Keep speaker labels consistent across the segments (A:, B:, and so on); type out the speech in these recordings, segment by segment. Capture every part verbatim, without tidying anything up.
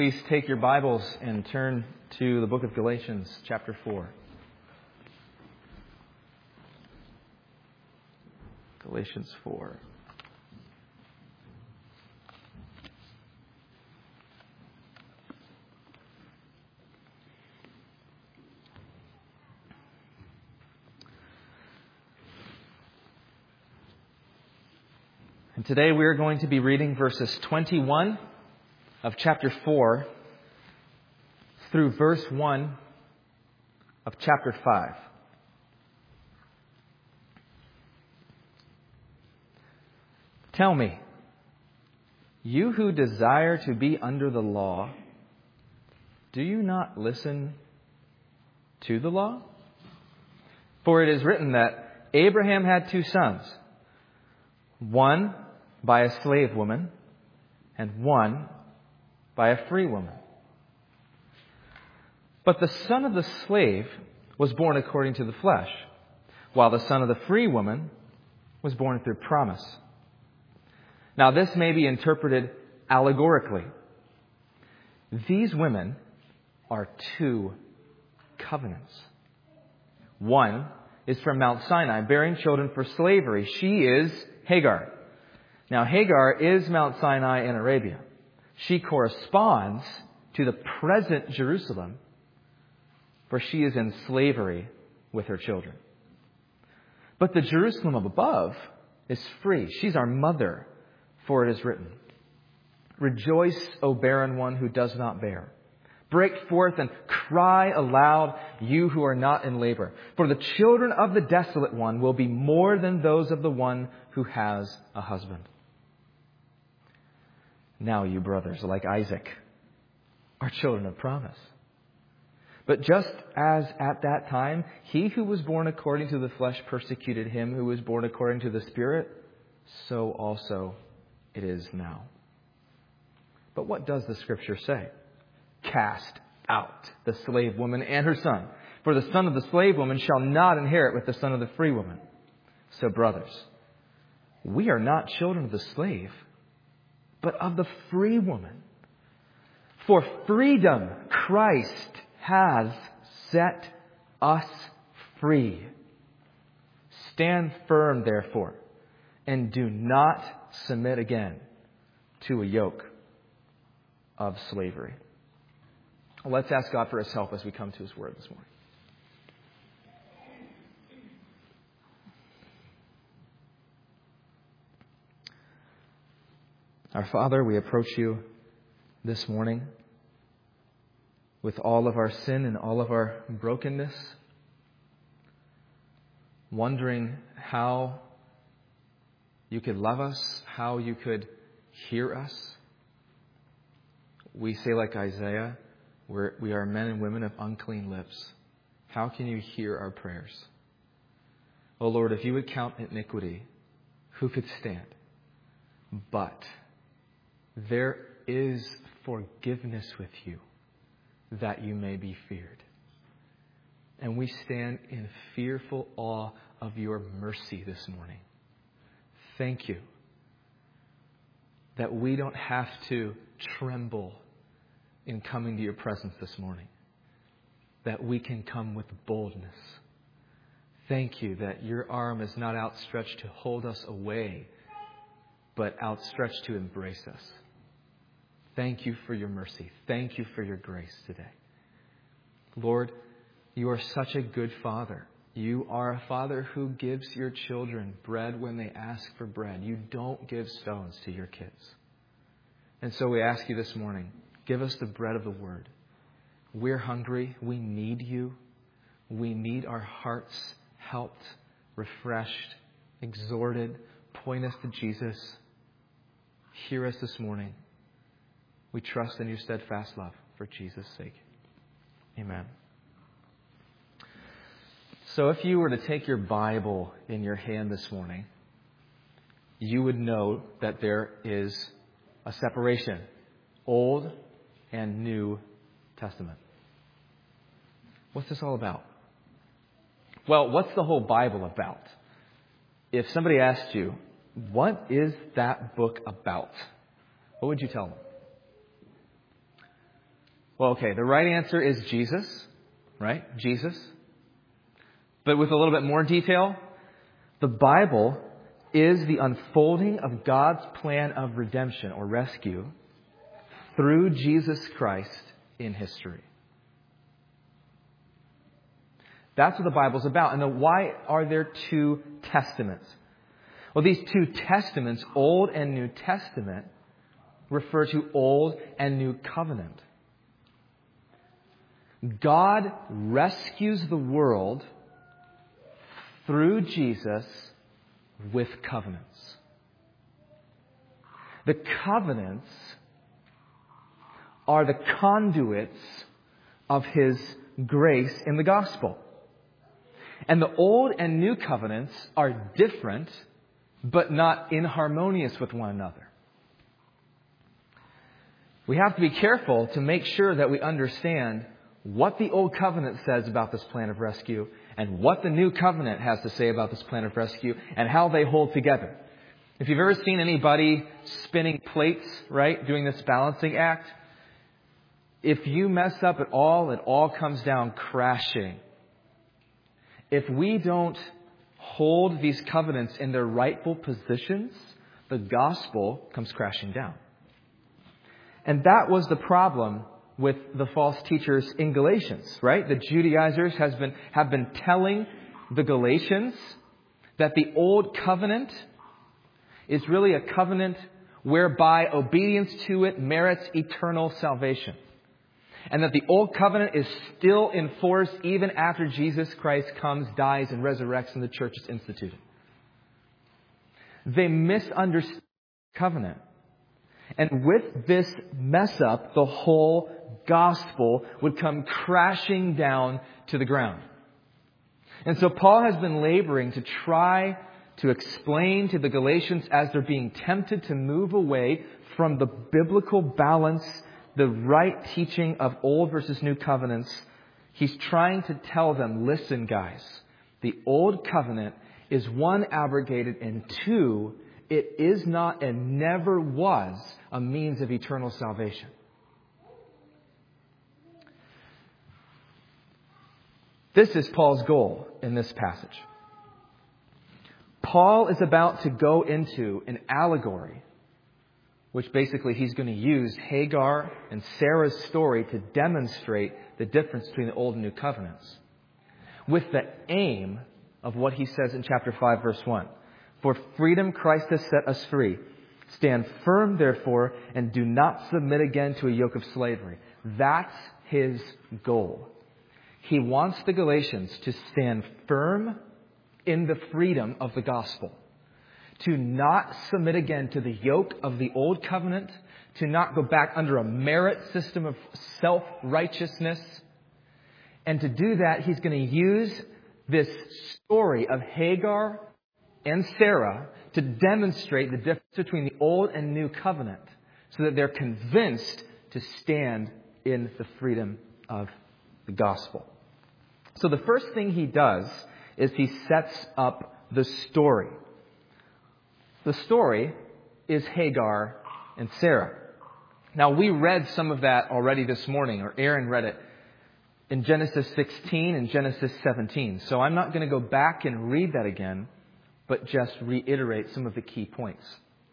A: Please take your Bibles and turn to the book of Galatians, chapter four. Galatians four. And today we are going to be reading verses twenty-one of chapter four through verse one of chapter five. Tell me, you who desire to be under the law, do you not listen to the law? For it is written that Abraham had two sons, one by a slave woman and one by a free woman. But the son of the slave was born according to the flesh, while the son of the free woman was born through promise. Now this may be interpreted allegorically. These women are two covenants. One is from Mount Sinai, bearing children for slavery. She is Hagar. Now Hagar is Mount Sinai in Arabia. She corresponds to the present Jerusalem, for she is in slavery with her children. But the Jerusalem of above is free. She's our mother, for it is written, Rejoice, O barren one who does not bear. Break forth and cry aloud, you who are not in labor. For the children of the desolate one will be more than those of the one who has a husband. Now you brothers, like Isaac, are children of promise. But just as at that time, he who was born according to the flesh persecuted him who was born according to the Spirit, so also it is now. But what does the Scripture say? Cast out the slave woman and her son, for the son of the slave woman shall not inherit with the son of the free woman. So brothers, we are not children of the slave, but of the free woman. For freedom Christ has set us free. Stand firm, therefore, and do not submit again to a yoke of slavery. Let's ask God for His help as we come to His Word this morning. Our Father, we approach You this morning with all of our sin and all of our brokenness, wondering how You could love us, how You could hear us. We say like Isaiah, we're, we are men and women of unclean lips. How can You hear our prayers? Oh Lord, if You would count iniquity, who could stand? But there is forgiveness with You, that You may be feared. And we stand in fearful awe of Your mercy this morning. Thank You that we don't have to tremble in coming to Your presence this morning, that we can come with boldness. Thank You that Your arm is not outstretched to hold us away, but outstretched to embrace us. Thank You for Your mercy. Thank You for Your grace today. Lord, You are such a good Father. You are a Father who gives Your children bread when they ask for bread. You don't give stones to Your kids. And so we ask You this morning, give us the bread of the Word. We're hungry. We need You. We need our hearts helped, refreshed, exhorted. Point us to Jesus. Hear us this morning. We trust in Your steadfast love for Jesus' sake. Amen. So if you were to take your Bible in your hand this morning, you would know that there is a separation, Old and New Testament. What's this all about? Well, what's the whole Bible about? If somebody asked you, what is that book about? What would you tell them? Well, okay, the right answer is Jesus, right? Jesus. But with a little bit more detail, the Bible is the unfolding of God's plan of redemption or rescue through Jesus Christ in history. That's what the Bible's about. And then why are there two testaments? Well, these two testaments, Old and New Testament, refer to Old and New Covenant. God rescues the world through Jesus with covenants. The covenants are the conduits of His grace in the gospel. And the Old and New Covenants are different, but not inharmonious with one another. We have to be careful to make sure that we understand what the Old Covenant says about this plan of rescue and what the New Covenant has to say about this plan of rescue and how they hold together. If you've ever seen anybody spinning plates, right, doing this balancing act, if you mess up at all, it all comes down crashing. If we don't hold these covenants in their rightful positions, the gospel comes crashing down. And that was the problem with the false teachers in Galatians, right? The Judaizers has been, have been telling the Galatians that the old covenant is really a covenant whereby obedience to it merits eternal salvation. And that the old covenant is still in force even after Jesus Christ comes, dies, and resurrects and the church is instituted. They misunderstood the covenant. And with this mess up, the whole gospel would come crashing down to the ground. And so Paul has been laboring to try to explain to the Galatians as they're being tempted to move away from the biblical balance, the right teaching of Old versus New Covenants. He's trying to tell them, listen guys, the Old Covenant is one, abrogated, and two, it is not and never was a means of eternal salvation. This is Paul's goal in this passage. Paul is about to go into an allegory, which basically he's going to use Hagar and Sarah's story to demonstrate the difference between the Old and New Covenants, with the aim of what he says in chapter five, verse one. For freedom Christ has set us free. Stand firm, therefore, and do not submit again to a yoke of slavery. That's his goal. He wants the Galatians to stand firm in the freedom of the gospel, to not submit again to the yoke of the old covenant, to not go back under a merit system of self-righteousness. And to do that, he's going to use this story of Hagar and Sarah to demonstrate the difference between the old and new covenant, so that they're convinced to stand in the freedom of the gospel. So the first thing he does is he sets up the story. The story is Hagar and Sarah. Now, we read some of that already this morning, or Aaron read it in Genesis sixteen and Genesis seventeen. So I'm not going to go back and read that again, but just reiterate some of the key points.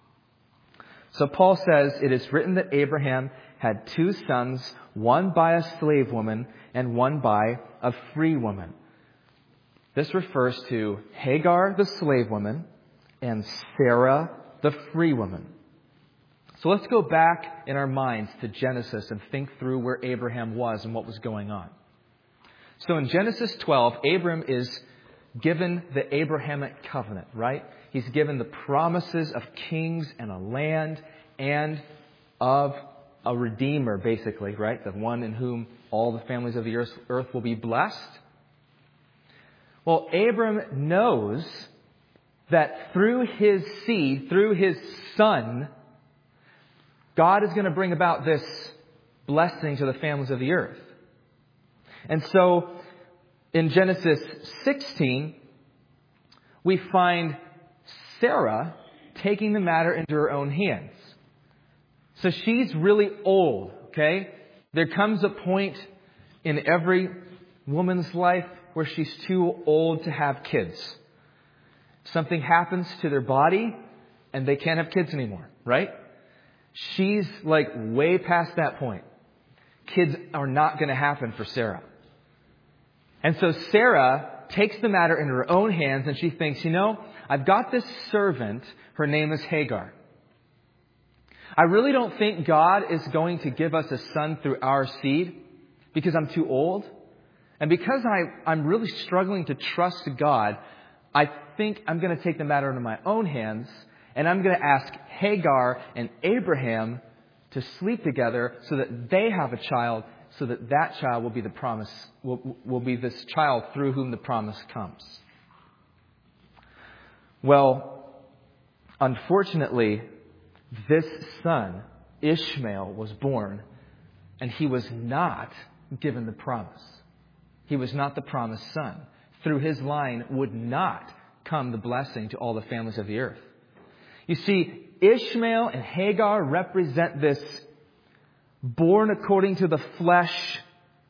A: So Paul says, it is written that Abraham had two sons, one by a slave woman and one by a free woman. This refers to Hagar, the slave woman, and Sarah, the free woman. So let's go back in our minds to Genesis and think through where Abraham was and what was going on. So in Genesis twelve, Abram is given the Abrahamic covenant, right? He's given the promises of kings and a land and of a redeemer, basically, right? The one in whom all the families of the earth will be blessed. Well, Abram knows that through his seed, through his son, God is going to bring about this blessing to the families of the earth. And so in Genesis sixteen, we find Sarah taking the matter into her own hands. So she's really old, okay? There comes a point in every woman's life where she's too old to have kids. Something happens to their body and they can't have kids anymore, right? She's like way past that point. Kids are not going to happen for Sarah. And so Sarah takes the matter in her own hands and she thinks, you know, I've got this servant. Her name is Hagar. I really don't think God is going to give us a son through our seed because I'm too old. And because I, I'm really struggling to trust God, I think I'm going to take the matter into my own hands and I'm going to ask Hagar and Abraham to sleep together so that they have a child, so that that child will be the promise, will, will be this child through whom the promise comes. Well, unfortunately, this son, Ishmael, was born, and he was not given the promise. He was not the promised son. Through his line would not come the blessing to all the families of the earth. You see, Ishmael and Hagar represent this born according to the flesh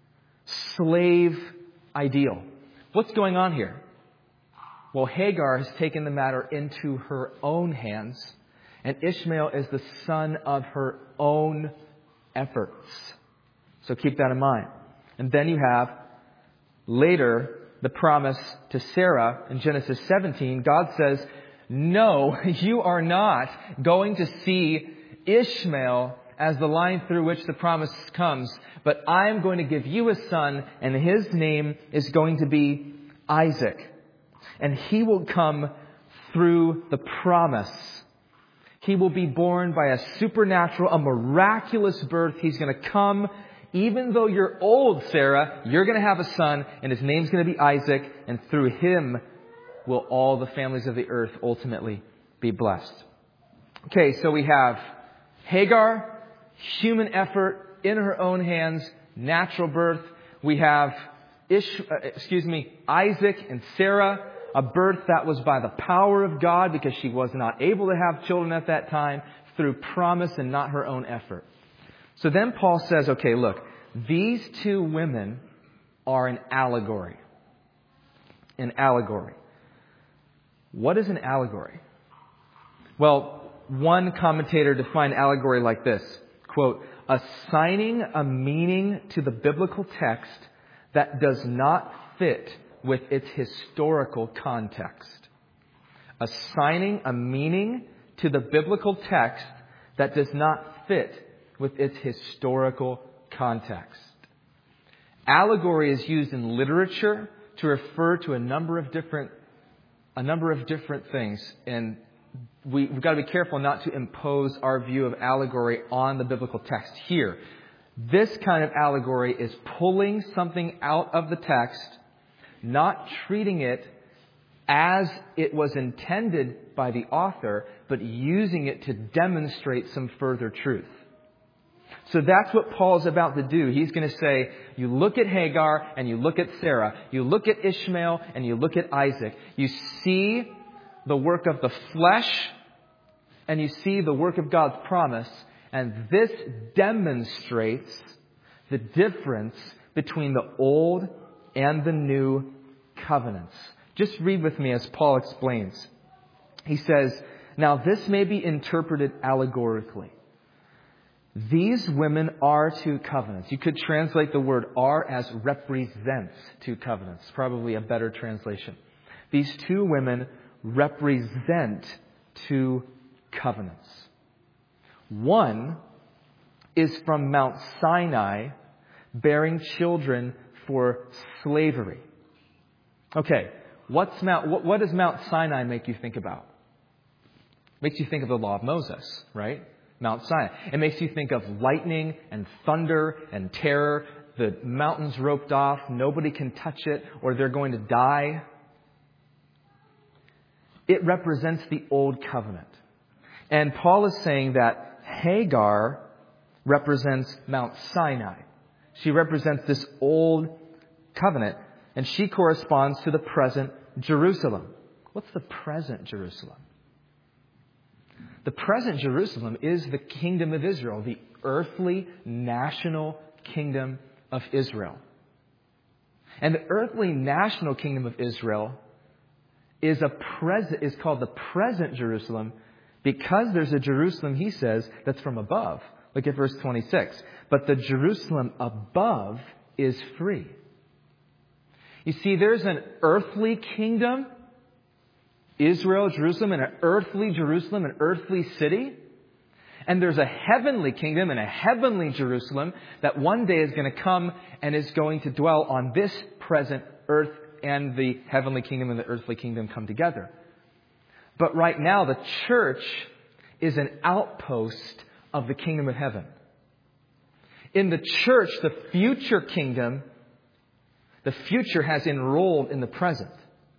A: slave ideal. What's going on here? Well, Hagar has taken the matter into her own hands, and Ishmael is the son of her own efforts. So keep that in mind. And then you have later the promise to Sarah in Genesis seventeen. God says, no, you are not going to see Ishmael as the line through which the promise comes, but I am going to give you a son, and his name is going to be Isaac. And he will come through the promise. He will be born by a supernatural, a miraculous birth. He's going to come. Even though you're old, Sarah, you're going to have a son, and his name's going to be Isaac, and through him will all the families of the earth ultimately be blessed. Okay, so we have Hagar, human effort, in her own hands, natural birth. We have Ish, uh, excuse me, Isaac and Sarah, a birth that was by the power of God because she was not able to have children at that time, through promise and not her own effort. So then Paul says, okay, look, these two women are an allegory. An allegory. What is an allegory? Well, one commentator defined allegory like this, quote, assigning a meaning to the biblical text that does not fit with its historical context. Assigning a meaning to the biblical text that does not fit with its historical context. Allegory is used in literature to refer to a number of different a number of different things, and we, we've got to be careful not to impose our view of allegory on the biblical text here. This kind of allegory is pulling something out of the text, not treating it as it was intended by the author, but using it to demonstrate some further truth. So that's what Paul's about to do. He's going to say, you look at Hagar and you look at Sarah. You look at Ishmael and you look at Isaac. You see the work of the flesh and you see the work of God's promise. And this demonstrates the difference between the old and the new covenants. Just read with me as Paul explains. He says, now this may be interpreted allegorically. These women are two covenants. You could translate the word are as represents two covenants. Probably a better translation. These two women represent two covenants. One is from Mount Sinai, bearing children for slavery. Okay, what's Mount, what, what does Mount Sinai make you think about? Makes you think of the law of Moses, right? Mount Sinai. It makes you think of lightning and thunder and terror. The mountain's roped off. Nobody can touch it or they're going to die. It represents the old covenant. And Paul is saying that Hagar represents Mount Sinai. She represents this old covenant. And she corresponds to the present Jerusalem. What's the present Jerusalem? The present Jerusalem is the kingdom of Israel, the earthly national kingdom of Israel. And the earthly national kingdom of Israel is a present, is called the present Jerusalem because there's a Jerusalem, he says, that's from above. Look at verse twenty-six. But the Jerusalem above is free. You see, there's an earthly kingdom, Israel, Jerusalem, and an earthly Jerusalem, an earthly city. And there's a heavenly kingdom and a heavenly Jerusalem that one day is going to come and is going to dwell on this present earth, and the heavenly kingdom and the earthly kingdom come together. But right now, the church is an outpost of the kingdom of heaven. In the church, the future kingdom, the future has enrolled in the present.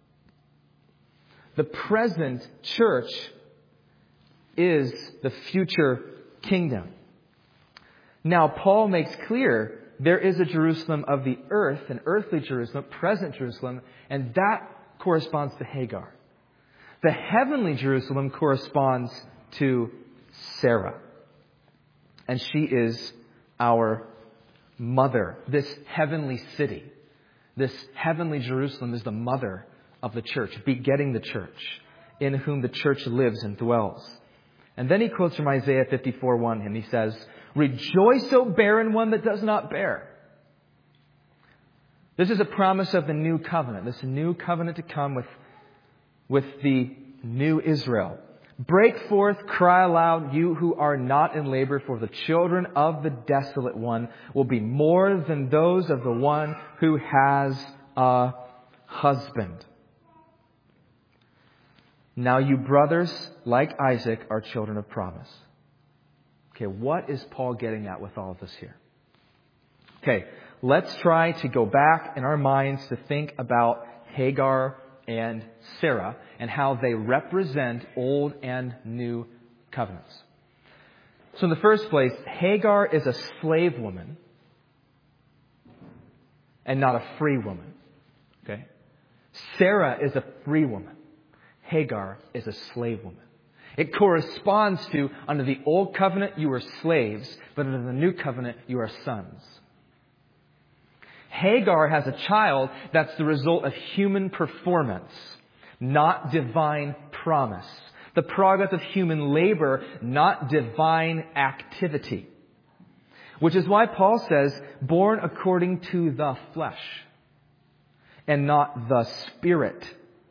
A: The present church is the future kingdom. Now, Paul makes clear there is a Jerusalem of the earth, an earthly Jerusalem, present Jerusalem, and that corresponds to Hagar. The heavenly Jerusalem corresponds to Sarah. And she is our mother. This heavenly city, this heavenly Jerusalem is the mother of the church, begetting the church, in whom the church lives and dwells. And then he quotes from Isaiah fifty-four one, and he says, "Rejoice, O barren one that does not bear." This is a promise of the new covenant, this new covenant to come with, with the new Israel. "Break forth, cry aloud, you who are not in labor, for the children of the desolate one will be more than those of the one who has a husband." Now you brothers, like Isaac, are children of promise. Okay, what is Paul getting at with all of this here? Okay, let's try to go back in our minds to think about Hagar and Sarah and how they represent old and new covenants. So in the first place, Hagar is a slave woman and not a free woman. Okay? Sarah is a free woman. Hagar is a slave woman. It corresponds to, under the old covenant, you were slaves, but under the new covenant, you are sons. Hagar has a child that's the result of human performance, not divine promise. The product of human labor, not divine activity. Which is why Paul says, born according to the flesh and not the Spirit.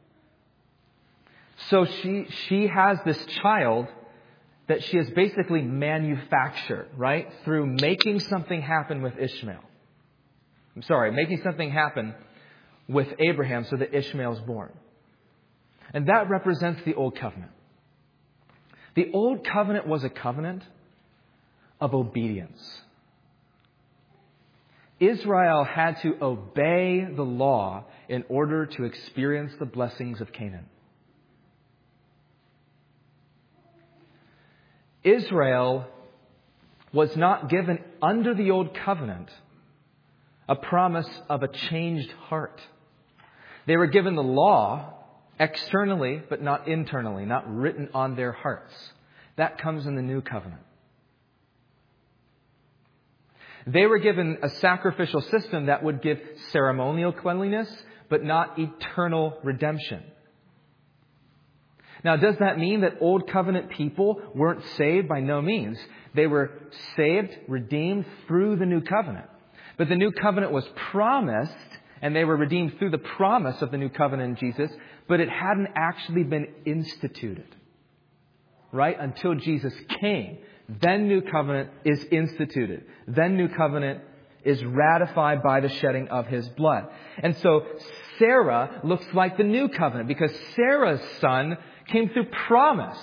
A: So she, she has this child that she has basically manufactured, right? Through making something happen with Ishmael. I'm sorry, making something happen with Abraham so that Ishmael is born. And that represents the Old Covenant. The Old Covenant was a covenant of obedience. Israel had to obey the law in order to experience the blessings of Canaan. Israel was not given under the Old Covenant a promise of a changed heart. They were given the law externally, but not internally, not written on their hearts. That comes in the New Covenant. They were given a sacrificial system that would give ceremonial cleanliness, but not eternal redemption. Now, does that mean that Old Covenant people weren't saved? By no means. They were saved, redeemed through the New Covenant. But the New Covenant was promised, and they were redeemed through the promise of the New Covenant in Jesus, but it hadn't actually been instituted. Right? Until Jesus came. Then New Covenant is instituted. Then New Covenant is ratified by the shedding of His blood. And so Sarah looks like the New Covenant because Sarah's son came through promise.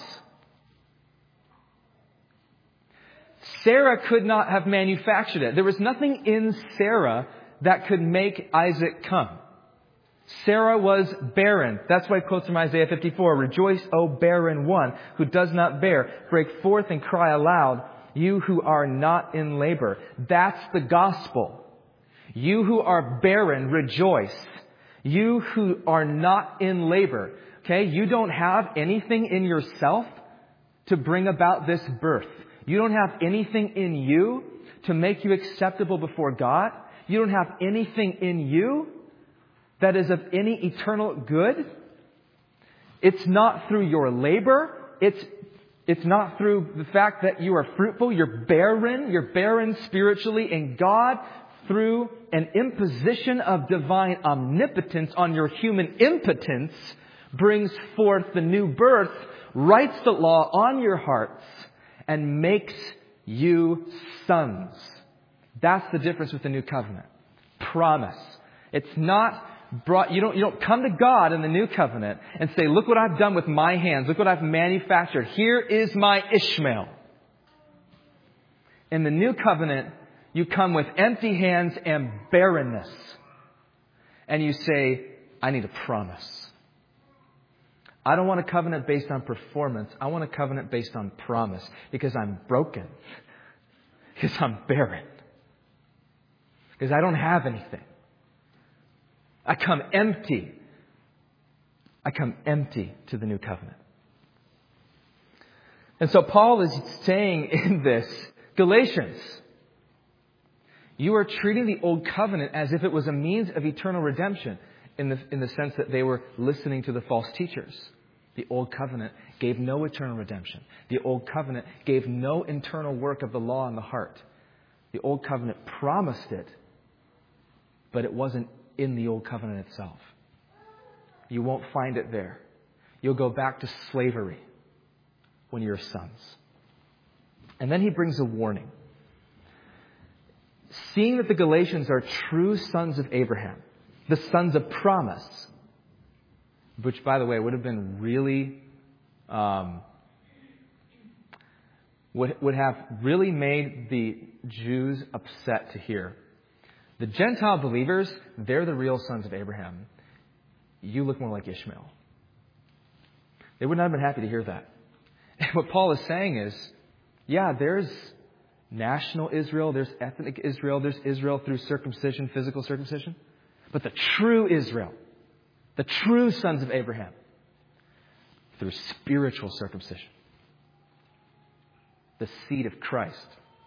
A: Sarah could not have manufactured it. There was nothing in Sarah that could make Isaac come. Sarah was barren. That's why it quotes from Isaiah fifty-four. "Rejoice, O barren one who does not bear. Break forth and cry aloud, you who are not in labor." That's the gospel. You who are barren, rejoice. You who are not in labor. Okay, you don't have anything in yourself to bring about this birth. You don't have anything in you to make you acceptable before God. You don't have anything in you that is of any eternal good. It's not through your labor. It's, it's not through the fact that you are fruitful. You're barren. You're barren spiritually. And God, through an imposition of divine omnipotence on your human impotence, brings forth the new birth, writes the law on your hearts, and makes you sons. That's the difference with the new covenant. Promise. It's not brought, you don't, you don't come to God in the new covenant and say, look what I've done with my hands. Look what I've manufactured. Here is my Ishmael. In the new covenant, you come with empty hands and barrenness. And you say, I need a promise. I don't want a covenant based on performance. I want a covenant based on promise. Because I'm broken. Because I'm barren. Because I don't have anything. I come empty. I come empty to the new covenant. And so Paul is saying in this, Galatians, you are treating the old covenant as if it was a means of eternal redemption, in the, in the sense that they were listening to the false teachers. The old covenant gave no eternal redemption. The old covenant gave no internal work of the law in the heart. The old covenant promised it, but it wasn't in the old covenant itself. You won't find it there. You'll go back to slavery when you're sons. And then he brings a warning. Seeing that the Galatians are true sons of Abraham, the sons of promise, which, by the way, would have been really, um, would, would have really made the Jews upset to hear. The Gentile believers, they're the real sons of Abraham. You look more like Ishmael. They would not have been happy to hear that. And what Paul is saying is, yeah, there's national Israel, there's ethnic Israel, there's Israel through circumcision, physical circumcision. But the true Israel, the true sons of Abraham, through spiritual circumcision. The seed of Christ.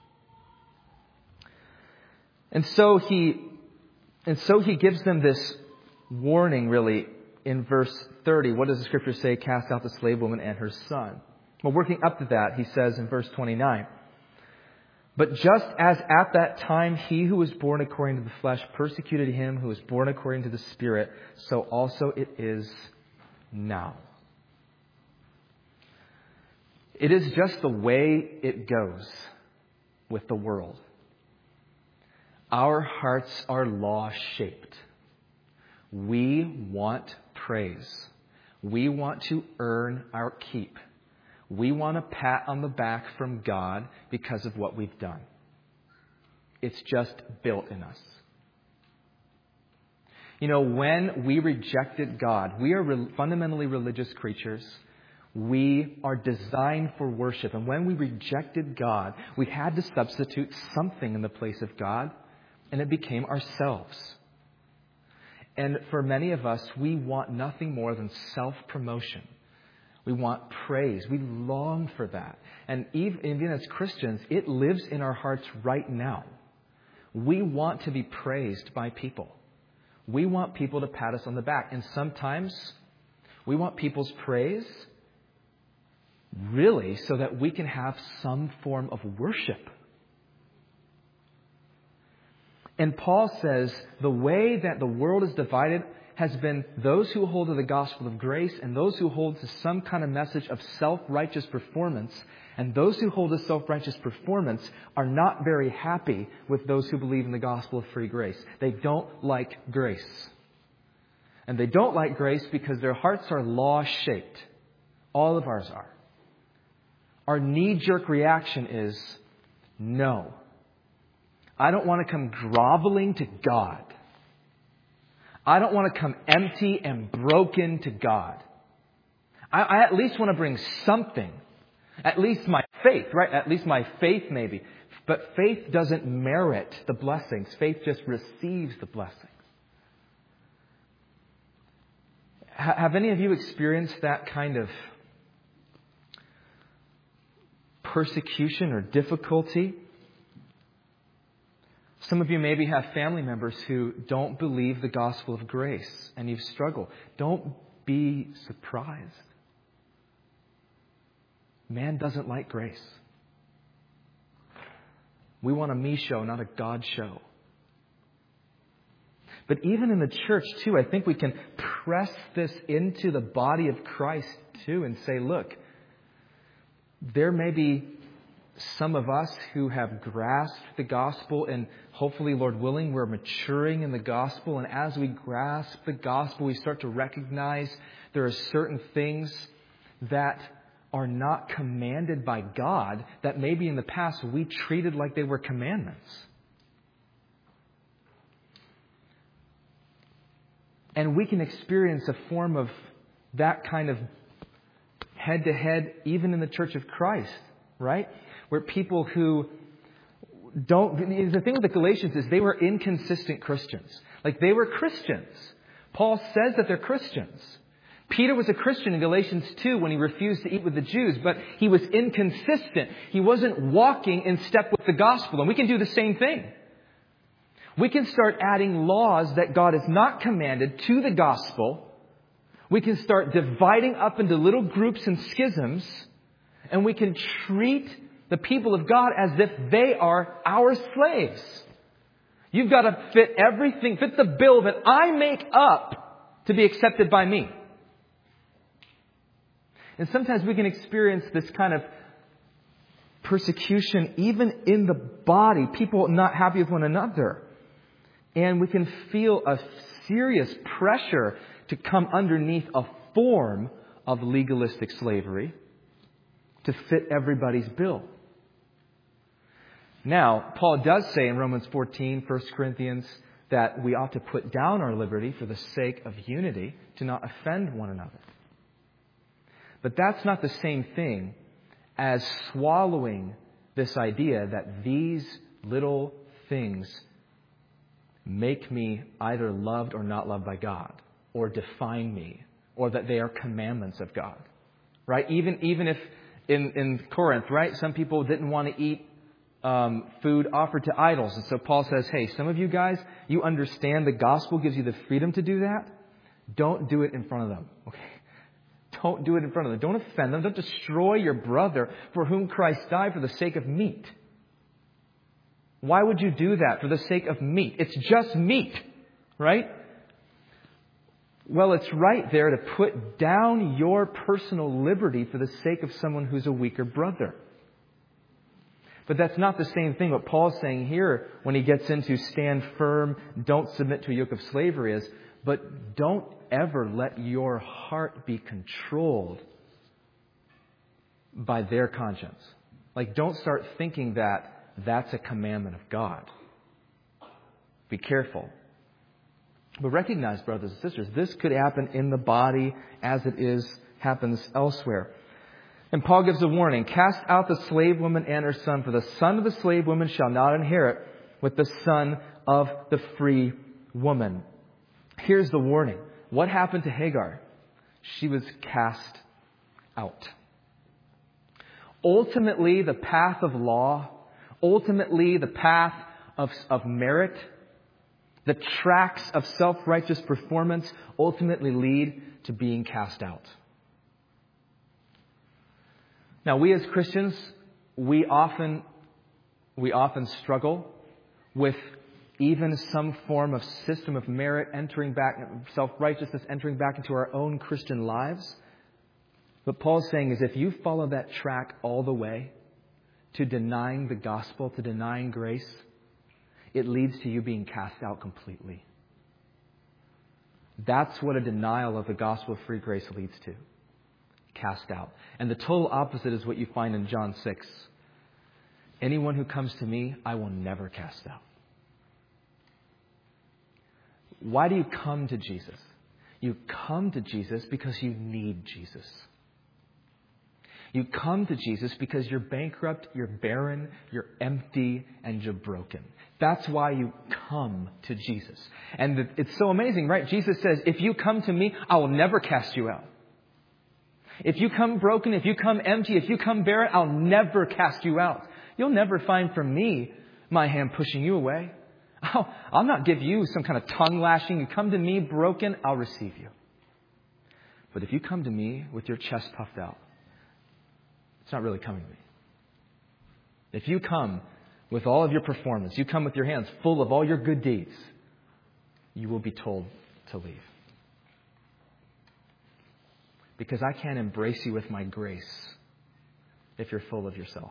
A: And so he, and so he gives them this warning, really, in verse thirty. What does the scripture say? Cast out the slave woman and her son. Well, working up to that, he says in verse twenty-nine, but just as at that time he who was born according to the flesh persecuted him who was born according to the Spirit, so also it is now. It is just the way it goes with the world. Our hearts are law-shaped. We want praise. We want to earn our keep. We want a pat on the back from God because of what we've done. It's just built in us. You know, when we rejected God, we are re- fundamentally religious creatures. We are designed for worship. And when we rejected God, we had to substitute something in the place of God, and it became ourselves. And for many of us, we want nothing more than self-promotion. We want praise. We long for that. And even as Christians, it lives in our hearts right now. We want to be praised by people. We want people to pat us on the back. And sometimes we want people's praise really so that we can have some form of worship. And Paul says the way that the world is divided has been those who hold to the gospel of grace and those who hold to some kind of message of self-righteous performance. And those who hold to self-righteous performance are not very happy with those who believe in the gospel of free grace. They don't like grace. And they don't like grace because their hearts are law-shaped. All of ours are. Our knee-jerk reaction is, no. I don't want to come groveling to God. I don't want to come empty and broken to God. I, I at least want to bring something. At least my faith, right? At least my faith maybe. But faith doesn't merit the blessings. Faith just receives the blessings. H- have any of you experienced that kind of persecution or difficulty Some of you maybe have family members who don't believe the gospel of grace and you've struggled. Don't be surprised. Man doesn't like grace. We want a me show, not a God show. But even in the church, too, I think we can press this into the body of Christ, too, and say, look, there may be some of us who have grasped the gospel, and hopefully, Lord willing, we're maturing in the gospel. And as we grasp the gospel, we start to recognize there are certain things that are not commanded by God that maybe in the past we treated like they were commandments. And we can experience a form of that kind of head-to-head even in the Church of Christ, right? Where people who don't... The thing with the Galatians is they were inconsistent Christians. Like, they were Christians. Paul says that they're Christians. Peter was a Christian in Galatians two when he refused to eat with the Jews, but he was inconsistent. He wasn't walking in step with the gospel. And we can do the same thing. We can start adding laws that God has not commanded to the gospel. We can start dividing up into little groups and schisms, and we can treat the people of God as if they are our slaves. You've got to fit everything, fit the bill that I make up to be accepted by me. And sometimes we can experience this kind of persecution even in the body, people not happy with one another. And we can feel a serious pressure to come underneath a form of legalistic slavery to fit everybody's bill. Now, Paul does say in Romans fourteen, First Corinthians, that we ought to put down our liberty for the sake of unity, to not offend one another. But that's not the same thing as swallowing this idea that these little things make me either loved or not loved by God, or define me, or that they are commandments of God. Right? Even even if in, in Corinth, right, some people didn't want to eat um, food offered to idols. And so Paul says, hey, some of you guys, you understand the gospel gives you the freedom to do that. Don't do it in front of them. Okay? Don't do it in front of them. Don't offend them. Don't destroy your brother for whom Christ died for the sake of meat. Why would you do that for the sake of meat? It's just meat, right? Well, it's right there to put down your personal liberty for the sake of someone who's a weaker brother. But that's not the same thing. What Paul's saying here when he gets into stand firm, don't submit to a yoke of slavery is, but don't ever let your heart be controlled by their conscience. Like, don't start thinking that that's a commandment of God. Be careful. But recognize, brothers and sisters, this could happen in the body as it is happens elsewhere. And Paul gives a warning. Cast out the slave woman and her son, for the son of the slave woman shall not inherit with the son of the free woman. Here's the warning. What happened to Hagar? She was cast out. Ultimately, the path of law, ultimately the path of, of merit, the tracks of self-righteous performance ultimately lead to being cast out. Now, we as Christians, we often, we often struggle with even some form of system of merit entering back, self-righteousness entering back into our own Christian lives. What Paul's saying is if you follow that track all the way to denying the gospel, to denying grace, it leads to you being cast out completely. That's what a denial of the gospel of free grace leads to. Cast out. And the total opposite is what you find in John six. Anyone who comes to me, I will never cast out. Why do you come to Jesus? You come to Jesus because you need Jesus. You come to Jesus because you're bankrupt, you're barren, you're empty, and you're broken. That's why you come to Jesus. And it's so amazing, right? Jesus says, if you come to me, I will never cast you out. If you come broken, if you come empty, if you come barren, I'll never cast you out. You'll never find from me my hand pushing you away. I'll, I'll not give you some kind of tongue lashing. You come to me broken, I'll receive you. But if you come to me with your chest puffed out, it's not really coming to me. If you come with all of your performance, you come with your hands full of all your good deeds, you will be told to leave. Because I can't embrace you with my grace if you're full of yourself.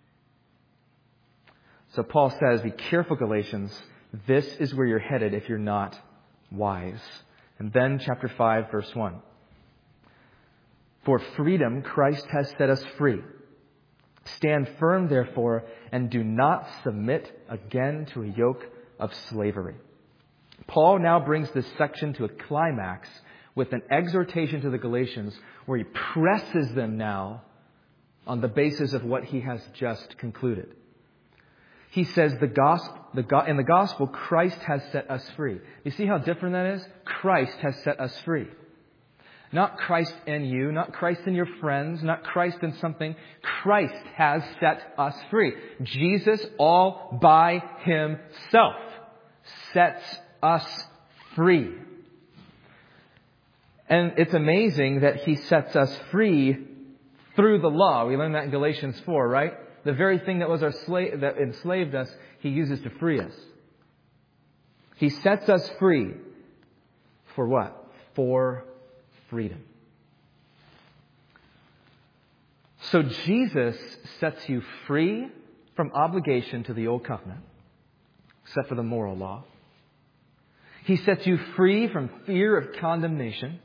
A: So Paul says, be careful, Galatians. This is where you're headed if you're not wise. And then chapter five, verse one. For freedom Christ has set us free. Stand firm, therefore, and do not submit again to a yoke of slavery. Paul now brings this section to a climax with an exhortation to the Galatians where he presses them now on the basis of what he has just concluded. He says the gospel, the go- in the gospel, Christ has set us free. You see how different that is? Christ has set us free. Not Christ in you, not Christ in your friends, not Christ in something. Christ has set us free. Jesus all by himself sets us free. And it's amazing that he sets us free through the law. We learned that in Galatians four, right? The very thing that was our slave, that enslaved us, he uses to free us. He sets us free for what? For freedom. So Jesus sets you free from obligation to the old covenant, except for the moral law. He sets you free from fear of condemnation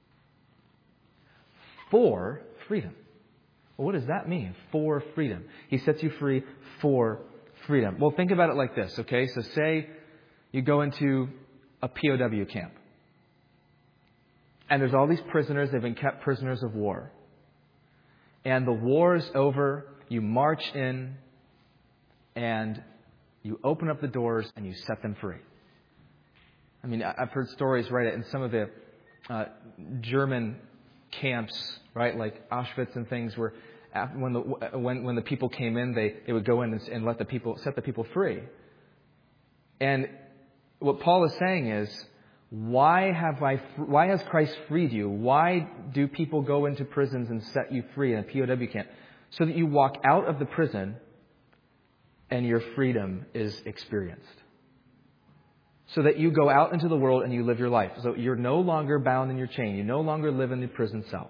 A: for freedom. Well, what does that mean? For freedom. He sets you free for freedom. Well, think about it like this, okay? So say you go into a P O W camp. And there's all these prisoners. They've been kept prisoners of war. And the war is over. You march in and you open up the doors and you set them free. I mean, I've heard stories, right, in some of the uh, German camps, right, like Auschwitz and things, where when the when when the people came in, they, they would go in and, and let the people set the people free. And what Paul is saying is, why have I? Why has Christ freed you? Why do people go into prisons and set you free in a P O W camp? So that you walk out of the prison and your freedom is experienced. So that you go out into the world and you live your life. So you're no longer bound in your chain. You no longer live in the prison cell.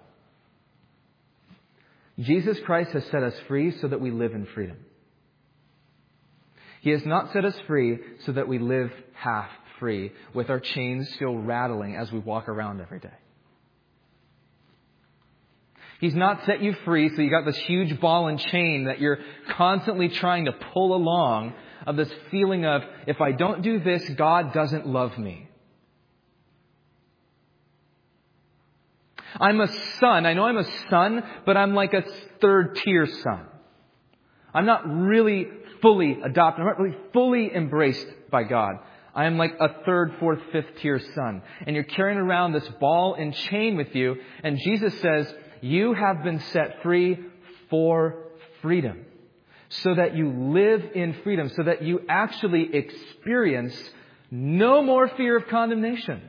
A: Jesus Christ has set us free so that we live in freedom. He has not set us free so that we live half free with our chains still rattling as we walk around every day. He's not set you free so you got this huge ball and chain that you're constantly trying to pull along, of this feeling of, if I don't do this, God doesn't love me. I'm a son. I know I'm a son, but I'm like a third tier son. I'm not really fully adopted. I'm not really fully embraced by God. I am like a third, fourth, fifth tier son. And you're carrying around this ball and chain with you. And Jesus says, you have been set free for freedom. So that you live in freedom. So that you actually experience no more fear of condemnation.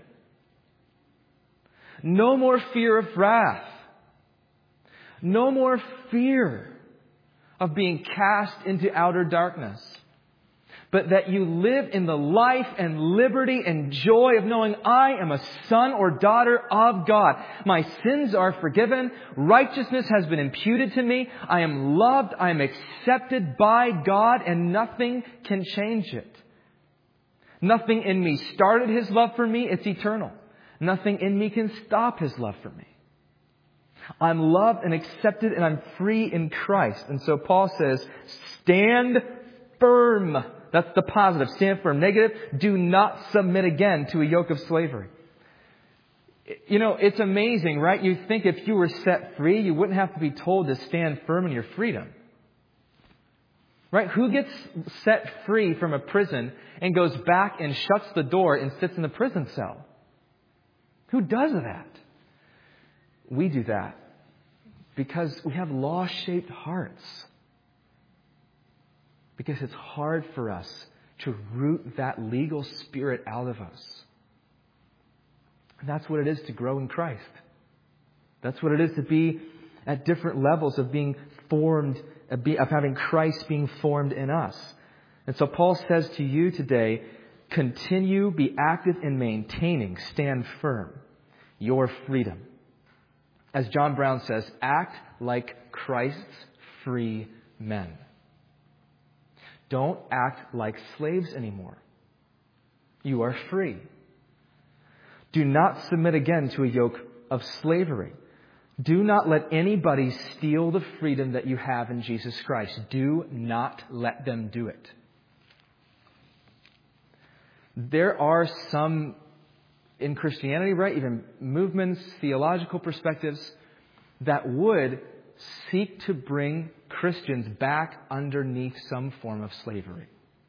A: No more fear of wrath. No more fear of being cast into outer darkness. But that you live in the life and liberty and joy of knowing I am a son or daughter of God. My sins are forgiven. Righteousness has been imputed to me. I am loved. I am accepted by God, and nothing can change it. Nothing in me started His love for me. It's eternal. Nothing in me can stop His love for me. I'm loved and accepted, and I'm free in Christ. And so Paul says, stand firm. That's the positive. Stand firm. Negative, do not submit again to a yoke of slavery. You know, it's amazing, right? You think if you were set free, you wouldn't have to be told to stand firm in your freedom. Right? Who gets set free from a prison and goes back and shuts the door and sits in the prison cell? Who does that? We do that because we have law-shaped hearts. Because it's hard for us to root that legal spirit out of us. And that's what it is to grow in Christ. That's what it is to be at different levels of being formed, of having Christ being formed in us. And so Paul says to you today, continue, be active in maintaining, stand firm, your freedom. As John Brown says, act like Christ's free men. Don't act like slaves anymore. You are free. Do not submit again to a yoke of slavery. Do not let anybody steal the freedom that you have in Jesus Christ. Do not let them do it. There are some in Christianity, right, even movements, theological perspectives that would seek to bring Christians back underneath some form of slavery.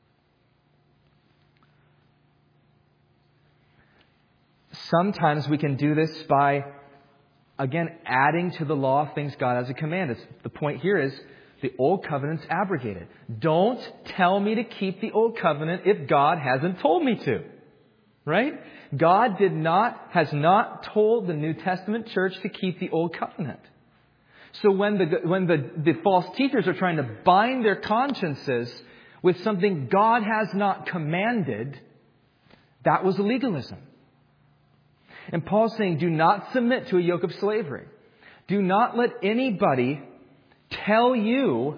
A: Sometimes we can do this by, again, adding to the law things God has commanded. The point here is the old covenant's abrogated. Don't tell me to keep the old covenant if God hasn't told me to. Right? God did not, has not told the New Testament church to keep the old covenant. So when the, when the, the false teachers are trying to bind their consciences with something God has not commanded, that was legalism. And Paul's saying, do not submit to a yoke of slavery. Do not let anybody tell you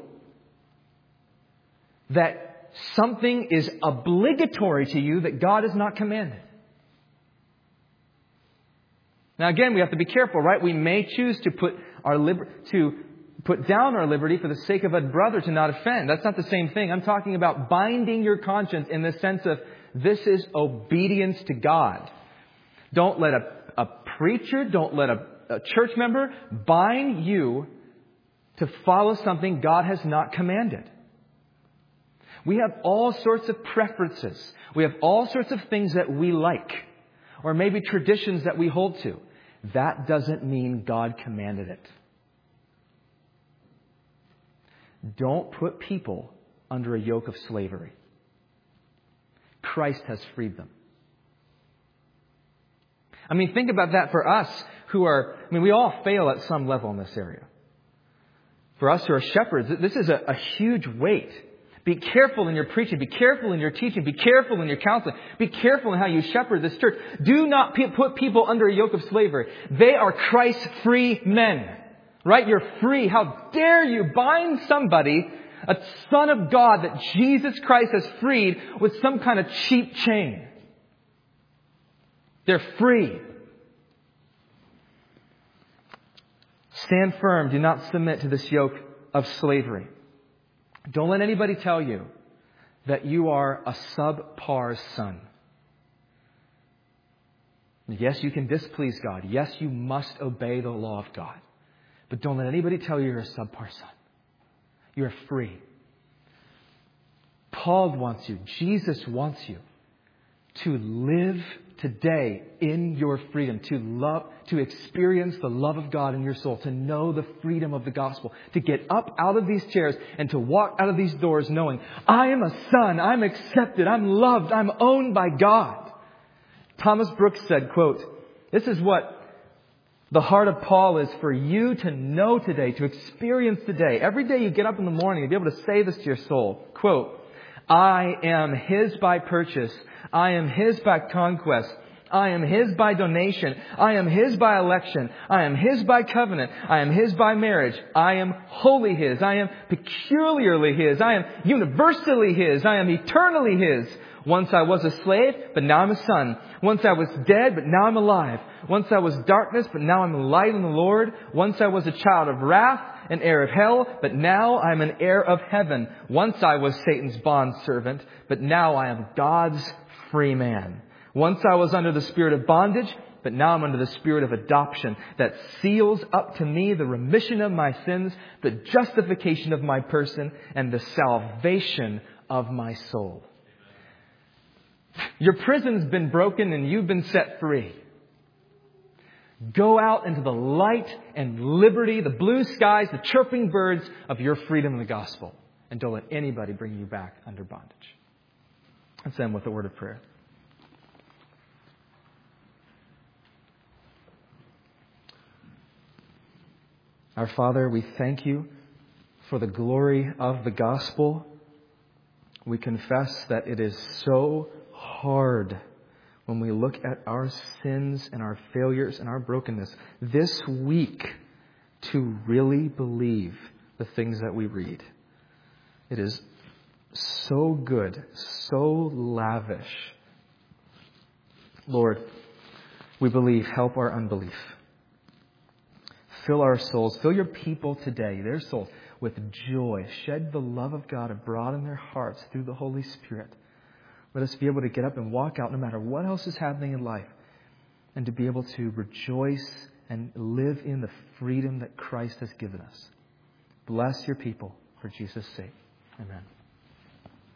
A: that something is obligatory to you that God has not commanded. Now again, we have to be careful, right? We may choose to put our liber- to put down our liberty for the sake of a brother to not offend. That's not the same thing. I'm talking about binding your conscience in the sense of this is obedience to God. Don't let a, a preacher, don't let a, a church member bind you to follow something God has not commanded. We have all sorts of preferences. We have all sorts of things that we like, or maybe traditions that we hold to. That doesn't mean God commanded it. Don't put people under a yoke of slavery. Christ has freed them. I mean, think about that for us who are, I mean, we all fail at some level in this area. For us who are shepherds, this is a, a huge weight. Be careful in your preaching. Be careful in your teaching. Be careful in your counseling. Be careful in how you shepherd this church. Do not p- put people under a yoke of slavery. They are Christ's free men. Right? You're free. How dare you bind somebody, a son of God that Jesus Christ has freed, with some kind of cheap chain. They're free. Stand firm. Do not submit to this yoke of slavery. Don't let anybody tell you that you are a subpar son. Yes, you can displease God. Yes, you must obey the law of God. But don't let anybody tell you you're a subpar son. You're free. Paul wants you, Jesus wants you to live today in your freedom, to love, to experience the love of God in your soul, to know the freedom of the gospel, to get up out of these chairs and to walk out of these doors knowing, I am a son, I'm accepted, I'm loved, I'm owned by God. Thomas Brooks said, quote, this is what the heart of Paul is for you to know today, to experience today. Every day you get up in the morning, you'll be able to say this to your soul. Quote, I am His by purchase. I am His by conquest. I am His by donation. I am His by election. I am His by covenant. I am His by marriage. I am wholly His. I am peculiarly His. I am universally His. I am eternally His. Once I was a slave, but now I'm a son. Once I was dead, but now I'm alive. Once I was darkness, but now I'm light in the Lord. Once I was a child of wrath, an heir of hell, but now I'm an heir of heaven. Once I was Satan's bondservant, but now I am God's free man. Once I was under the spirit of bondage, but now I'm under the spirit of adoption that seals up to me the remission of my sins, the justification of my person, and the salvation of my soul. Your prison's been broken and you've been set free. Go out into the light and liberty, the blue skies, the chirping birds of your freedom in the gospel. And don't let anybody bring you back under bondage. Let's end with a word of prayer. Our Father, we thank you for the glory of the gospel. We confess that it is so hard when we look at our sins and our failures and our brokenness this week to really believe the things that we read. It is so good, so lavish. Lord, we believe. Help our unbelief. Fill our souls. Fill your people today, their souls, with joy. Shed the love of God abroad in their hearts through the Holy Spirit. Let us be able to get up and walk out no matter what else is happening in life, and to be able to rejoice and live in the freedom that Christ has given us. Bless your people for Jesus' sake. Amen.